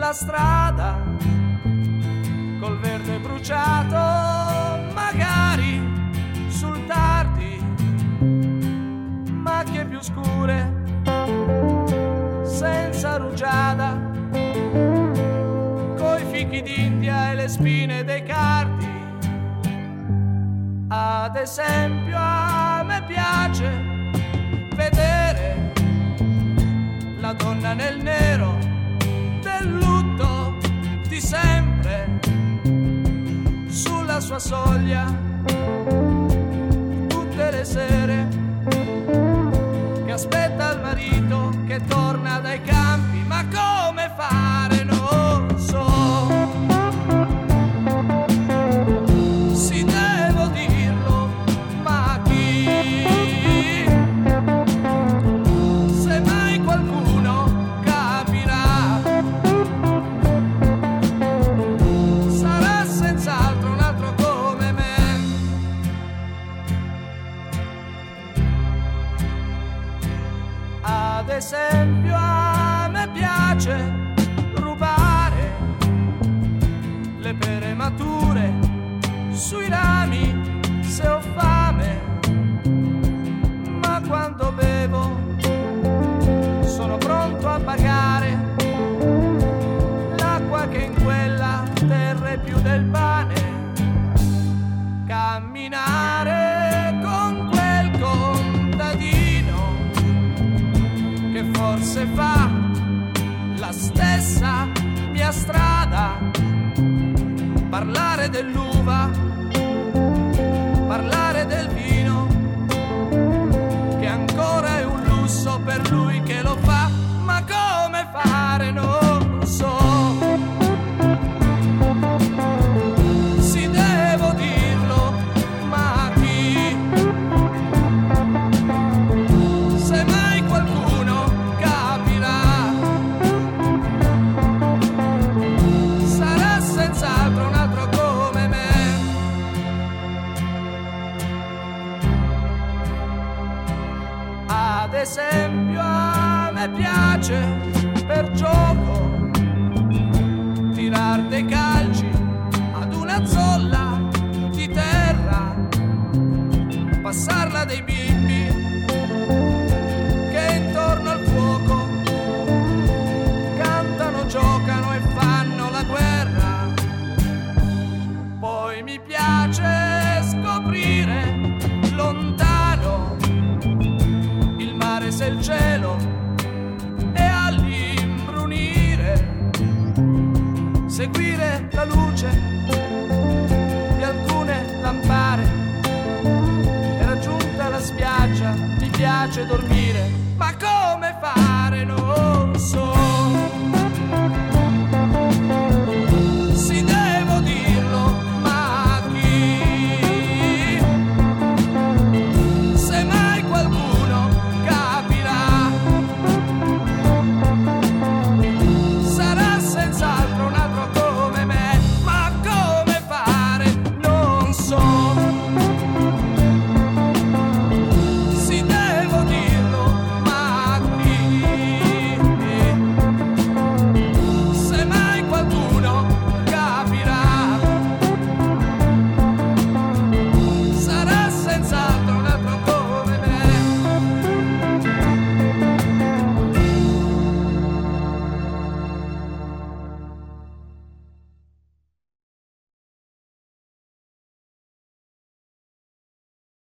la strada col verde bruciato, magari sul tardi, macchie più scure, senza rugiada, coi fichi d'India e le spine dei cardi. Ad esempio a me piace vedere la donna nel nero del lutto di sempre sulla sua soglia tutte le sere, che aspetta il marito che torna dai campi, ma come fare non so. Sì, devo dirlo, ma chi? Se mai qualcuno capirà, sarà senz'altro un altro come me. Ad esempio a me piace rubare le pere mature sui rami se ho fame, ma quando bevo sono pronto a pagare l'acqua che in quella terra è più del pane. Camminare con quel contadino che forse fa la stessa mia strada, parlare dell'uva, parlare del vino, che ancora è un lusso per lui che lo fa, ma come fare non so. Sì, devo dirlo, ma chi? Se mai qualcuno capirà, sarà senz'altro un altro come me. Ad esempio a me piace per gioco tirar dei calci ad una zolla di terra, passarla dei bimbi che intorno al fuoco cantano, giocano e fanno la guerra. Poi mi piace scoprire lontano il mare se il cielo e all'imbrunire seguire la luce di alcune lampare, e raggiunta la spiaggia mi piace dormire, ma come?